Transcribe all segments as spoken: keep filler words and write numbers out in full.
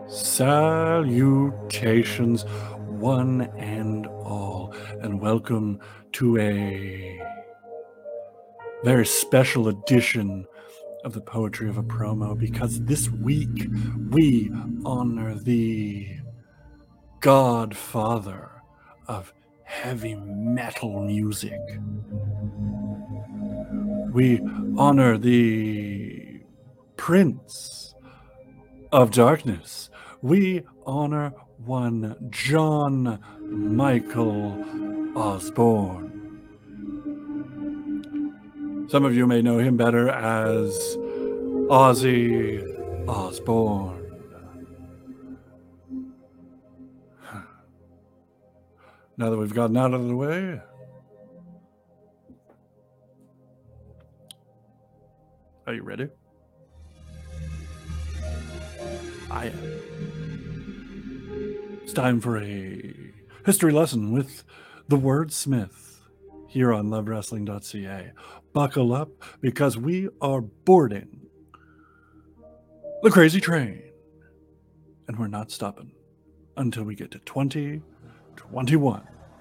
Salutations, one and all, and welcome to a very special edition of the Poetry of a Promo, because this week we honor the godfather of heavy metal music. We honor the prince of darkness. We honor one John Michael Osborne. Some of you may know him better as Ozzy Osbourne. Now that we've gotten out of the way, are you ready? I am. It's time for a history lesson with the Wordsmith here on love wrestling dot c a. Buckle up, because we are boarding the crazy train, and we're not stopping until we get to twenty twenty-one.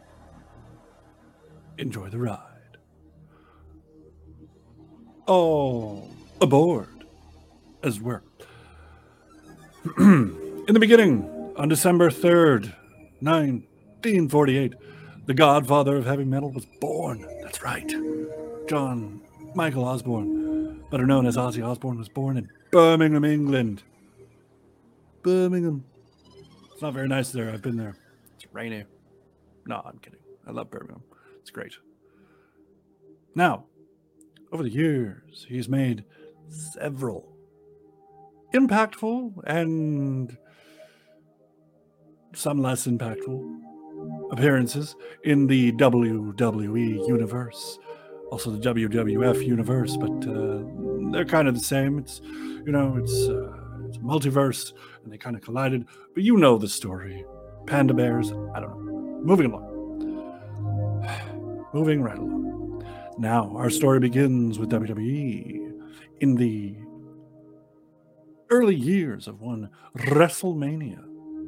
Enjoy the ride. All aboard as we're in the beginning, on December third, nineteen forty-eight, the godfather of heavy metal was born. That's right. John Michael Osborne, better known as Ozzy Osbourne, was born in Birmingham, England. Birmingham. It's not very nice there. I've been there. It's rainy. No, I'm kidding. I love Birmingham. It's great. Now, over the years, he's made several impactful and some less impactful appearances in the W W E universe, also the W W F universe, but uh, they're kind of the same. It's, you know, it's, uh, it's a multiverse, and they kind of collided, but you know the story. Panda bears, I don't know. Moving along. Moving right along. Now, our story begins with W W E in the early years of one WrestleMania.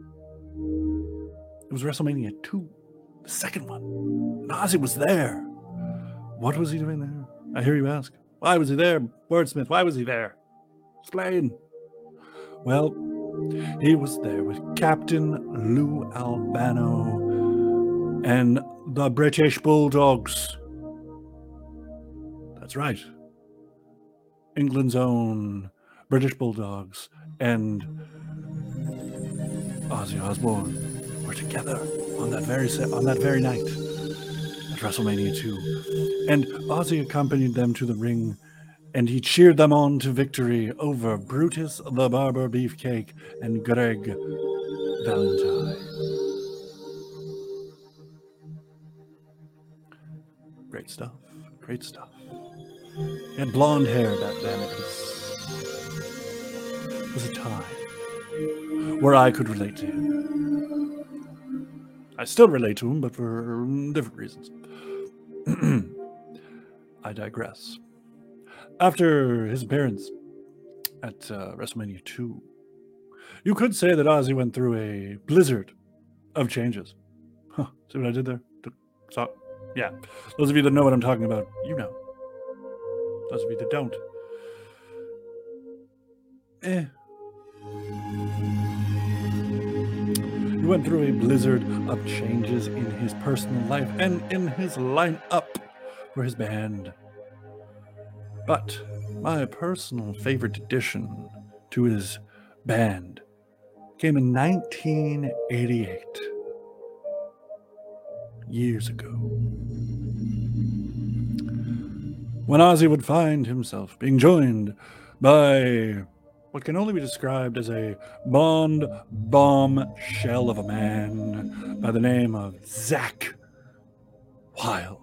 It was WrestleMania two, the second one. And Ozzy was there. What was he doing there? I hear you ask. Why was he there, Wordsmith? Why was he there? Explain. Well, he was there with Captain Lou Albano and the British Bulldogs. That's right. England's own British Bulldogs and Ozzy Osbourne were together on that very se- on that very night at WrestleMania two. And Ozzy accompanied them to the ring, and he cheered them on to victory over Brutus the Barber Beefcake and Greg Valentine. Great stuff. Great stuff. He had blonde hair back then. It was, it was a time where I could relate to him. I still relate to him, but for different reasons. I digress. After his appearance at uh, WrestleMania two, you could say that Ozzy went through a blizzard of changes. Huh, see what I did there? So, yeah, those of you that know what I'm talking about, you know. Those of you that don't, eh. He went through a blizzard of changes in his personal life and in his lineup for his band. But my personal favorite addition to his band came in nineteen eighty-eight, years ago, when Ozzy would find himself being joined by what can only be described as a Bond bombshell of a man by the name of Zakk Wylde.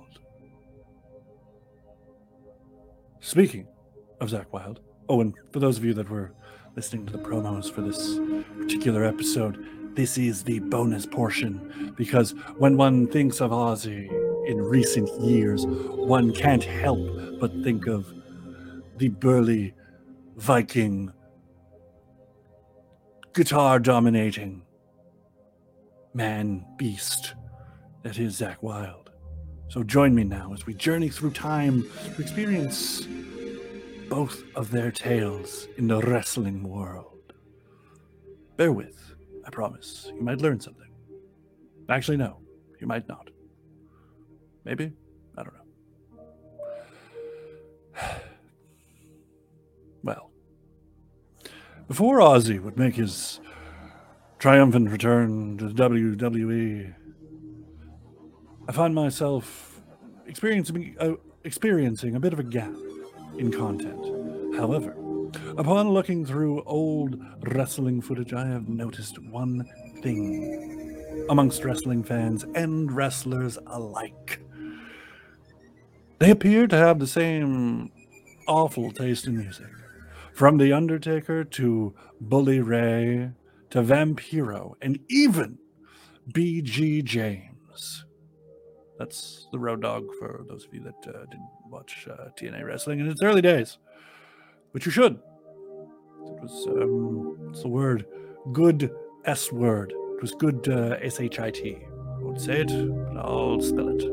Speaking of Zakk Wylde, oh, and for those of you that were listening to the promos for this particular episode, this is the bonus portion, because when one thinks of Ozzy in recent years, one can't help but think of the burly Viking guitar-dominating man-beast that is Zakk Wylde. So join me now as we journey through time to experience both of their tales in the wrestling world. Bear with, I promise. You might learn something. Actually, no, you might not. Maybe? I don't know. Well, before Ozzy would make his triumphant return to the W W E, I find myself experiencing, uh, experiencing a bit of a gap in content. However, upon looking through old wrestling footage, I have noticed one thing amongst wrestling fans and wrestlers alike. They appear to have the same awful taste in music. From The Undertaker to Bully Ray to Vampiro and even B G James. That's the Road Dogg for those of you that uh, didn't watch uh, T N A wrestling in its early days, which you should. It was, um, what's the word? Good S word. It was good uh, S H I T. I won't say it, but I'll spell it.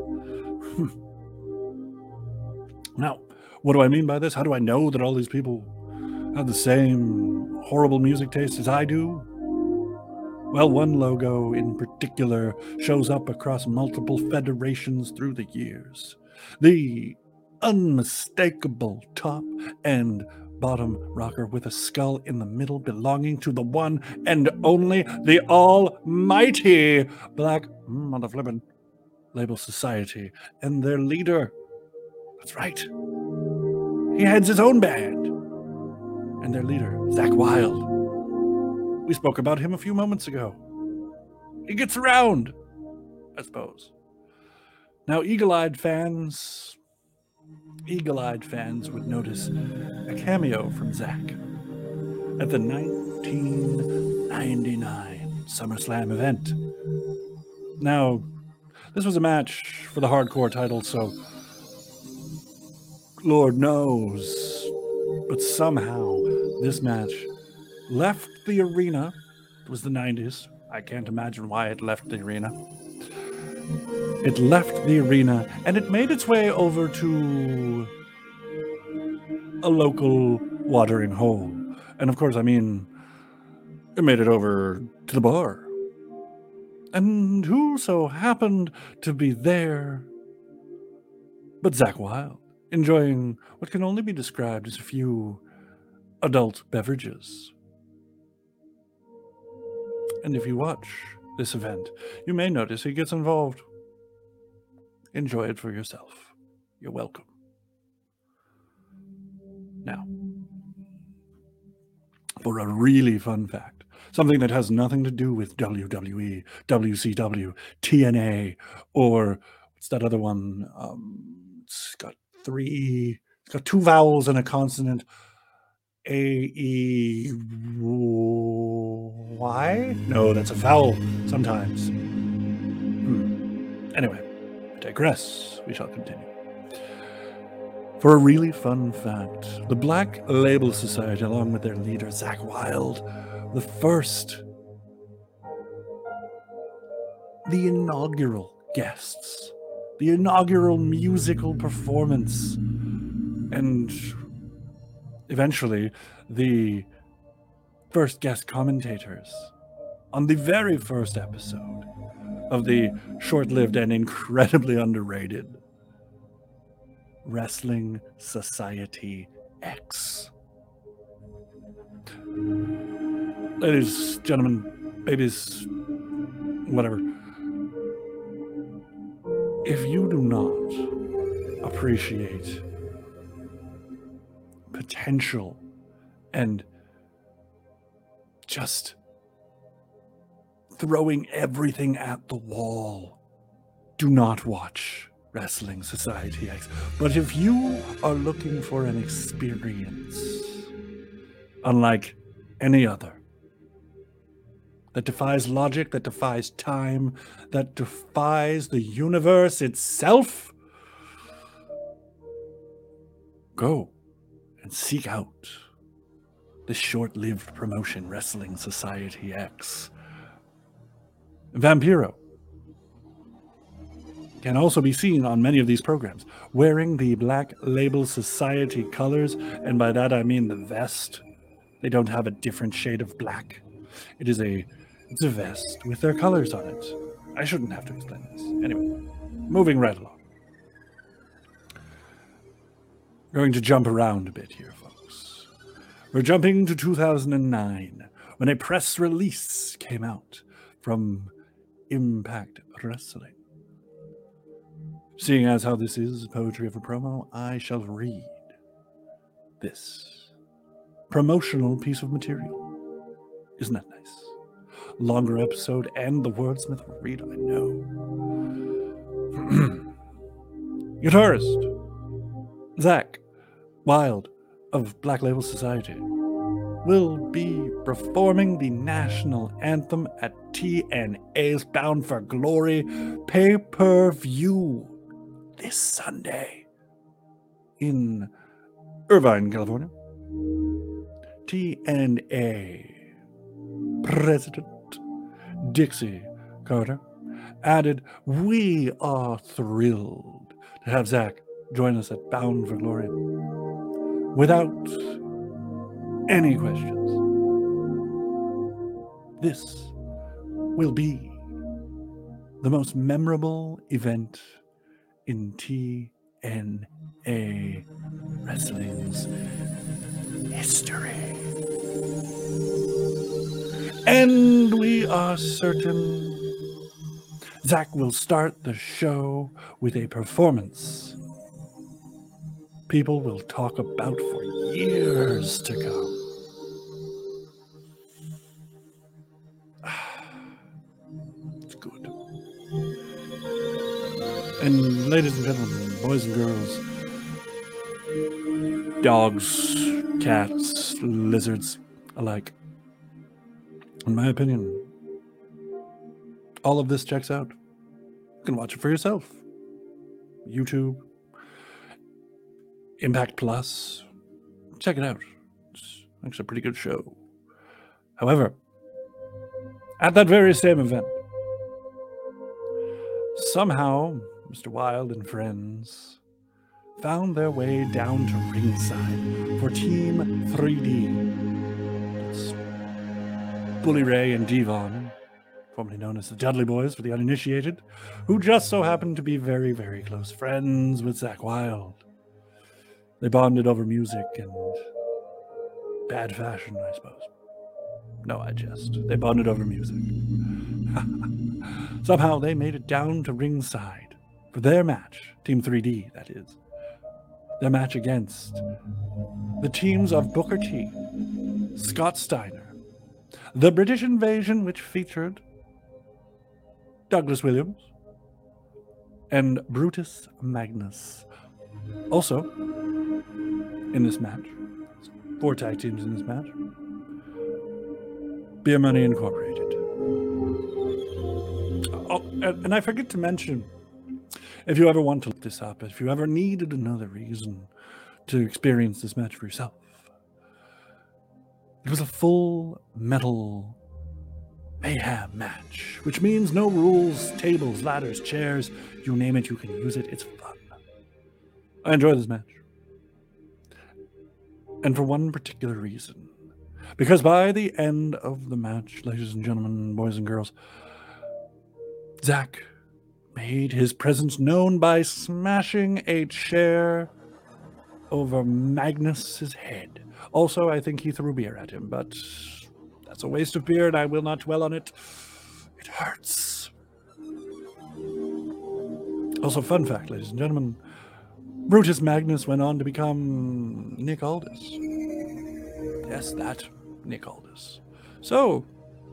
Now, what do I mean by this? How do I know that all these people have the same horrible music taste as I do? Well, one logo in particular shows up across multiple federations through the years. The unmistakable top and bottom rocker with a skull in the middle belonging to the one and only, the almighty Black Motherflippin' Label Society and their leader. That's right. He heads his own band. And their leader, Zakk Wylde. We spoke about him a few moments ago. He gets around, I suppose. Now, eagle-eyed fans, eagle-eyed fans would notice a cameo from Zakk at the nineteen ninety-nine SummerSlam event. Now, this was a match for the hardcore title, so Lord knows, but somehow this match left the arena. It was the nineties. I can't imagine why it left the arena. It left the arena and it made its way over to a local watering hole. And of course, I mean, it made it over to the bar. And who so happened to be there but Zakk Wylde, enjoying what can only be described as a few adult beverages. And if you watch this event, you may notice he gets involved. Enjoy it for yourself. You're welcome. Now, for a really fun fact, something that has nothing to do with W W E, W C W, T N A, or what's that other one? Um, it's got three, it's got two vowels and a consonant. A E Y? No, that's a vowel sometimes. Hmm. Anyway, I digress. We shall continue. For a really fun fact, the Black Label Society, along with their leader, Zakk Wylde, the first, the inaugural guests, the inaugural musical performance, and eventually, the first guest commentators on the very first episode of the short-lived and incredibly underrated Wrestling Society X. Ladies, gentlemen, babies, whatever. If you do not appreciate potential and just throwing everything at the wall, do not watch Wrestling Society X. But if you are looking for an experience unlike any other, that defies logic, that defies time, that defies the universe itself, go and seek out this short-lived promotion, Wrestling Society X. Vampiro can also be seen on many of these programs, wearing the Black Label Society colors, and by that I mean the vest. They don't have a different shade of black. It is a, it's a vest with their colors on it. I shouldn't have to explain this. Anyway, moving right along. Going to jump around a bit here, folks. We're jumping to two thousand nine, when a press release came out from Impact Wrestling. Seeing as how this is poetry of a promo, I shall read this promotional piece of material. Isn't that nice? Longer episode and the wordsmith will read, I know. Guitarist Zakk Wylde of Black Label Society will be performing the national anthem at T N A's Bound for Glory pay-per-view this Sunday in Irvine, California. T N A President Dixie Carter added, "We are thrilled to have Zakk join us at Bound for Glory. Without any questions, this will be the most memorable event in T N A Wrestling's history. And we are certain Zakk will start the show with a performance people will talk about for years to come." It's good. And ladies and gentlemen, boys and girls, dogs, cats, lizards alike, in my opinion, all of this checks out. You can watch it for yourself. YouTube, Impact Plus. Check it out. It's actually a pretty good show. However, at that very same event, somehow Mister Wylde and friends found their way down to ringside for Team three D. It's Bully Ray and Devon, formerly known as the Dudley Boys for the uninitiated, who just so happened to be very, very close friends with Zakk Wylde. They bonded over music and bad fashion, I suppose. No, I jest. They bonded over music. Somehow they made it down to ringside for their match, Team three D, that is. Their match against the teams of Booker T, Scott Steiner, the British Invasion, which featured Douglas Williams, and Brutus Magnus. Also, in this match, four tag teams in this match, Beer Money Incorporated. Oh, and I forget to mention, if you ever want to look this up, if you ever needed another reason to experience this match for yourself, it was a full metal mayhem match, which means no rules, tables, ladders, chairs, you name it, you can use it. It's fun. I enjoy this match. And for one particular reason. Because by the end of the match, ladies and gentlemen, boys and girls, Zakk made his presence known by smashing a chair over Magnus's head. Also, I think he threw beer at him, but that's a waste of beer and I will not dwell on it. It hurts. Also, fun fact, ladies and gentlemen, Brutus Magnus went on to become Nick Aldis. Yes, that Nick Aldis. So,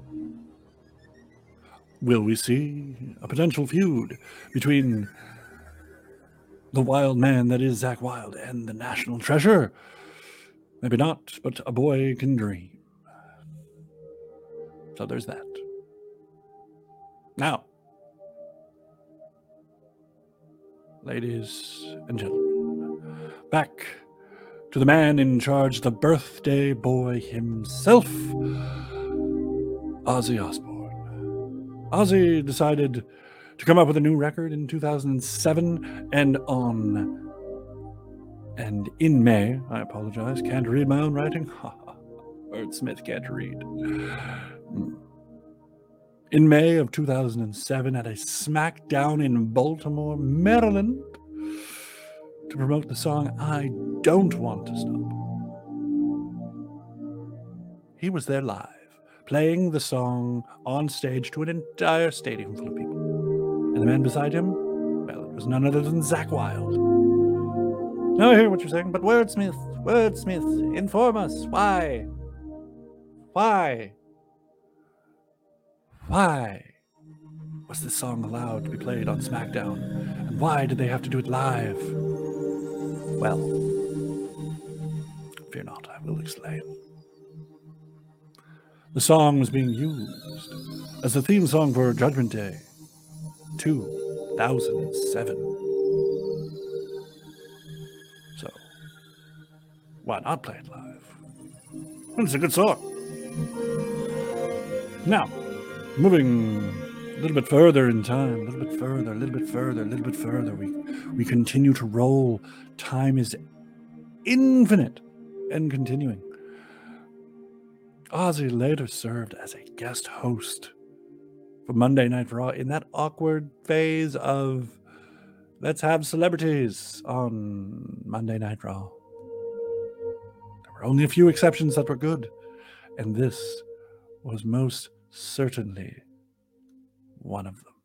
will we see a potential feud between the wild man that is Zakk Wylde and the national treasure? Maybe not, but a boy can dream. So there's that. Now, ladies and gentlemen, back to the man in charge, the birthday boy himself, Ozzy Osbourne. Ozzy decided to come up with a new record in two thousand seven, and on and in May, I apologize, can't read my own writing. Wordsmith can't read. In May of two thousand seven, at a SmackDown in Baltimore, Maryland, to promote the song I Don't Want to Stop. He was there live, playing the song on stage to an entire stadium full of people. And the man beside him, well, it was none other than Zakk Wylde. Now I hear what you're saying, but Wordsmith, Wordsmith, inform us. Why? Why? Why was this song allowed to be played on SmackDown? And why did they have to do it live? Well, fear not, I will explain. The song was being used as the theme song for Judgment Day two thousand seven. So, why not play it live? It's a good song. Now, moving a little bit further in time, a little bit further, a little bit further, a little bit further, we, we continue to roll. Time is infinite and continuing. Ozzy later served as a guest host for Monday Night Raw in that awkward phase of let's have celebrities on Monday Night Raw. There were only a few exceptions that were good, and this was most certainly one of them.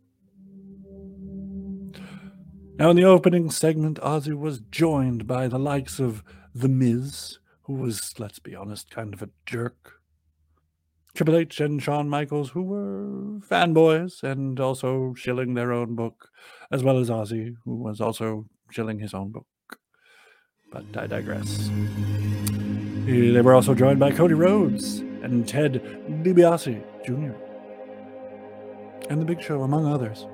Now, in the opening segment, Ozzy was joined by the likes of The Miz, who was, let's be honest, kind of a jerk. Triple H and Shawn Michaels, who were fanboys and also shilling their own book, as well as Ozzy, who was also shilling his own book. But I digress. They were also joined by Cody Rhodes and Ted DiBiase Junior and The Big Show, among others.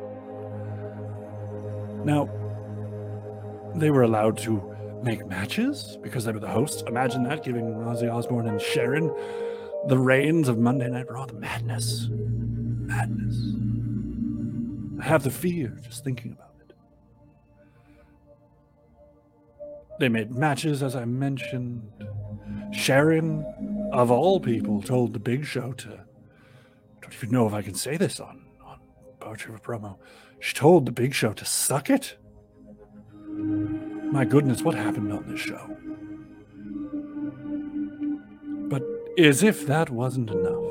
Now, they were allowed to make matches because they were the hosts. Imagine that, giving Ozzy Osbourne and Sharon the reins of Monday Night Raw. The madness. Madness. I have the fear just thinking about it. They made matches, as I mentioned. Sharon, of all people, told The Big Show to, I don't even know if I can say this on, on Poetry of a Promo. She told The Big Show to suck it. My goodness, what happened on this show? But as if that wasn't enough,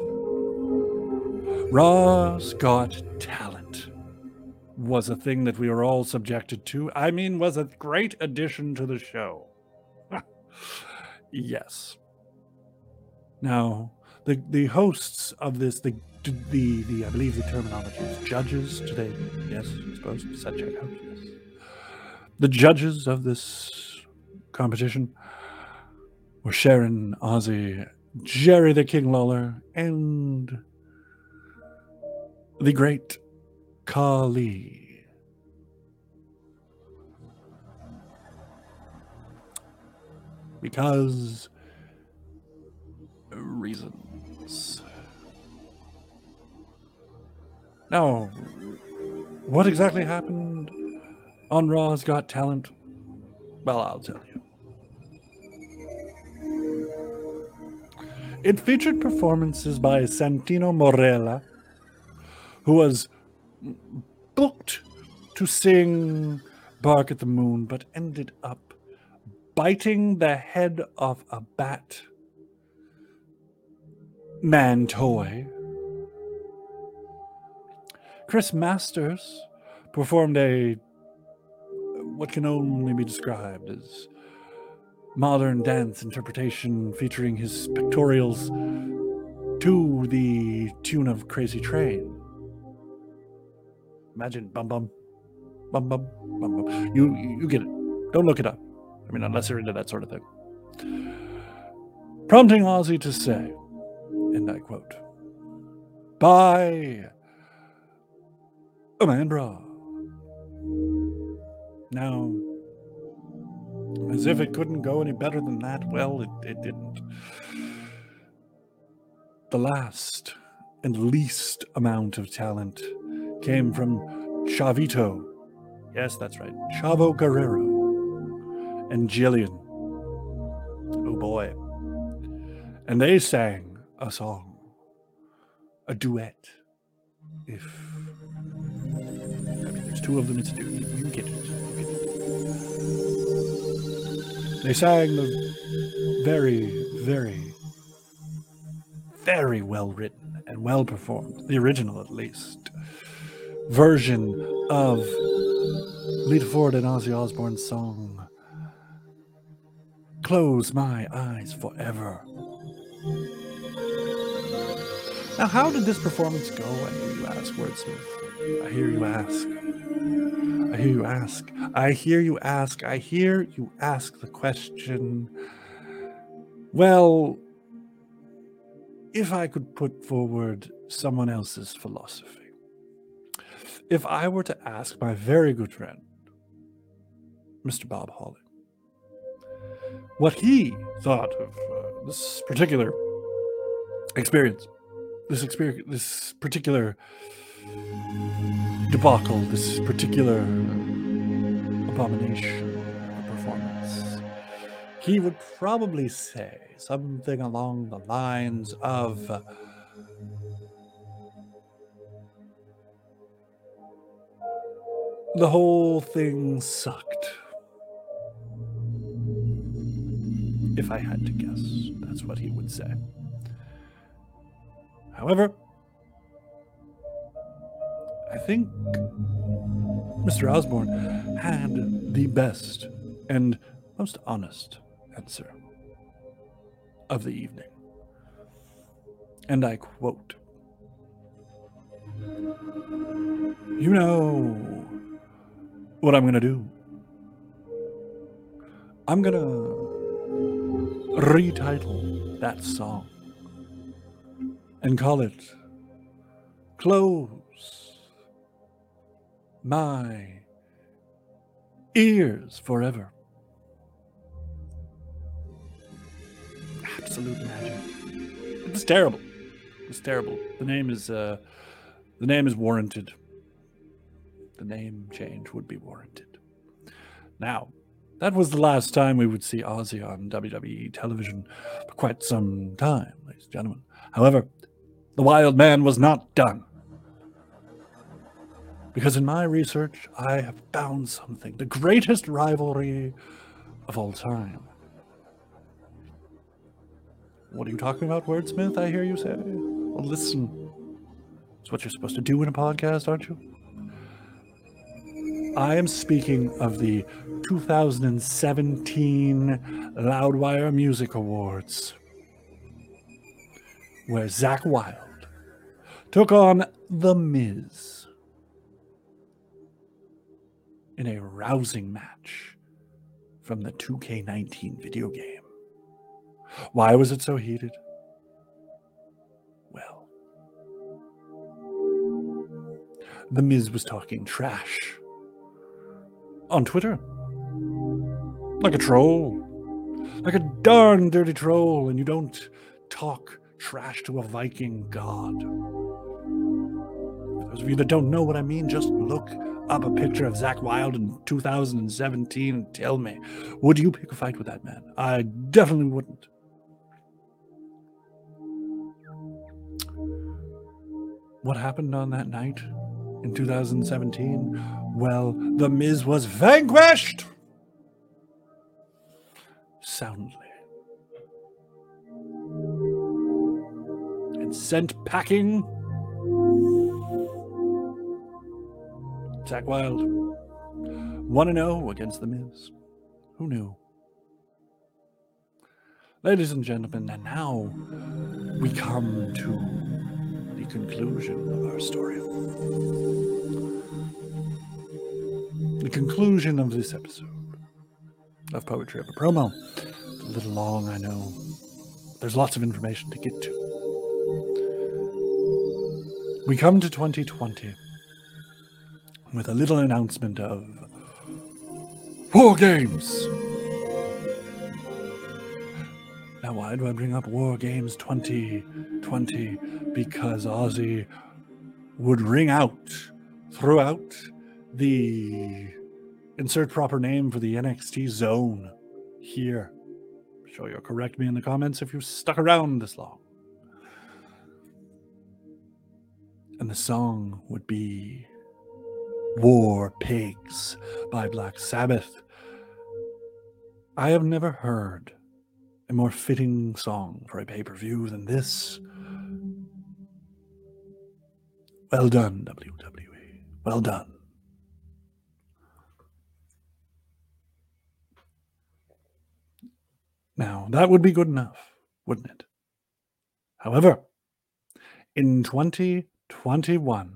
Raw's Got Talent was a thing that we were all subjected to. I mean, was a great addition to the show. Yes. Now, the the hosts of this, the the the I believe the terminology is judges today. Yes, I suppose does that check out? Yes. The judges of this competition were Sharon, Ozzy, Jerry the King Lawler, and the great Khali. Because reasons. Now, what exactly happened on Raw's Got Talent? Well, I'll tell you. It featured performances by Santino Marella, who was booked to sing Bark at the Moon, but ended up biting the head of a bat man toy. Chris Masters performed a what can only be described as modern dance interpretation featuring his pictorials to the tune of Crazy Train. Imagine bum bum, bum bum, bum bum. You you get it. Don't look it up. I mean, unless you're into that sort of thing. Prompting Ozzy to say, and I quote, "Bye, a man bra." Now, As if it couldn't go any better than that. Well, it, it didn't. The last and least amount of talent came from Chavito. Yes, that's right. Chavo Guerrero and Jillian. Oh boy. And they sang a song, a duet. If I mean, there's two of them, it's a duet. You get it. You get it. They sang the very, very, very well written and well performed, the original at least, version of Lita Ford and Ozzy Osbourne's song, Close My Eyes Forever. Now, how did this performance go? I hear you ask, Wordsmith. I hear you ask. I hear you ask. I hear you ask. I hear you ask the question. Well, if I could put forward someone else's philosophy, if I were to ask my very good friend, Mister Bob Hawley, what he thought of uh, this particular experience, this experience, this particular debacle, this particular abomination of a performance, he would probably say something along the lines of, uh, the whole thing sucked. If I had to guess, that's what he would say. However, I think Mister Osbourne had the best and most honest answer of the evening. And I quote, "You know what I'm going to do? I'm going to retitle that song and call it Close My Ears Forever." Absolute magic. It's terrible. It's terrible. The name is uh, the name is warranted. The name change would be warranted. Now, that was the last time we would see Ozzy on W W E television for quite some time, ladies and gentlemen. However, the wild man was not done. Because in my research, I have found something. The greatest rivalry of all time. What are you talking about, Wordsmith? I hear you say. Well, listen. It's what you're supposed to do in a podcast, aren't you? I am speaking of the two thousand seventeen Loudwire Music Awards, where Zakk Wylde took on The Miz in a rousing match from the two K nineteen video game. Why was it so heated? Well, The Miz was talking trash on Twitter. Like a troll. Like a darn dirty troll, and you don't talk trash to a Viking god. For those of you that don't know what I mean, just look up a picture of Zakk Wylde in two thousand seventeen and tell me, would you pick a fight with that man? I definitely wouldn't. What happened on that night in two thousand seventeen? Well, The Miz was vanquished soundly and sent packing. Zakk Wylde one and oh against The Miz. Who knew? Ladies and gentlemen, and now we come to the conclusion of our story. The conclusion of this episode of Poetry of a Promo. It's a little long, I know. There's lots of information to get to. We come to twenty twenty with a little announcement of War Games Now, why do I bring up War Games twenty twenty? Because Ozzy would ring out throughout the insert proper name for the N X T zone here. I'm sure you'll correct me in the comments if you've stuck around this long. And the song would be War Pigs by Black Sabbath. I have never heard a more fitting song for a pay-per-view than this. Well done, W W E. Well done. Now, that would be good enough, wouldn't it? However, in twenty twenty-one,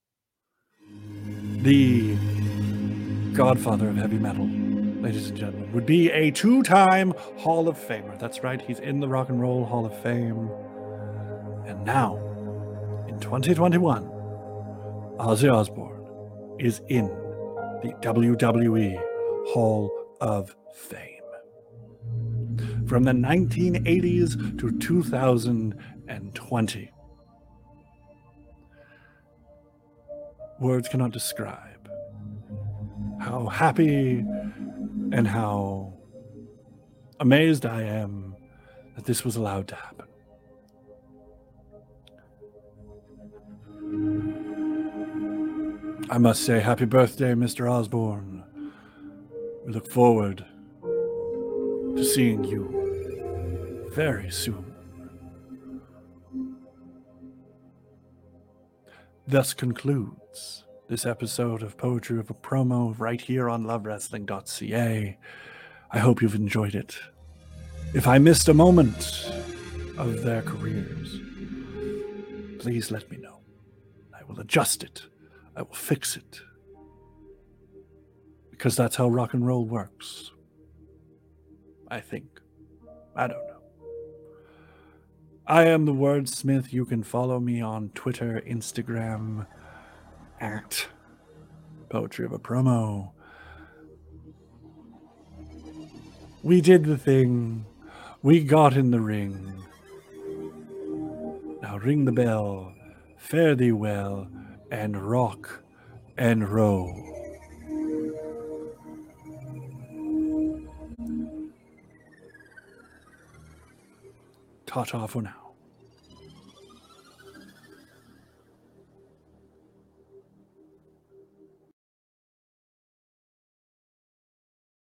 the godfather of heavy metal, ladies and gentlemen, would be a two-time Hall of Famer. That's right, he's in the Rock and Roll Hall of Fame. And now, in twenty twenty-one, Ozzy Osbourne is in the W W E Hall of Fame. From the nineteen eighties to two thousand twenty. Words cannot describe how happy and how amazed I am that this was allowed to happen. I must say happy birthday, Mister Osbourne. We look forward to seeing you very soon. Thus concludes this episode of Poetry of a Promo right here on love wrestling dot c a. I hope you've enjoyed it. If I missed a moment of their careers, please let me know. I will adjust it. I will fix it. Because that's how rock and roll works. I think. I don't know. I am the Wordsmith. You can follow me on Twitter, Instagram, at Poetry of a Promo. We did the thing. We got in the ring. Now ring the bell. Fare thee well. And rock and roll. Ta-ta for now.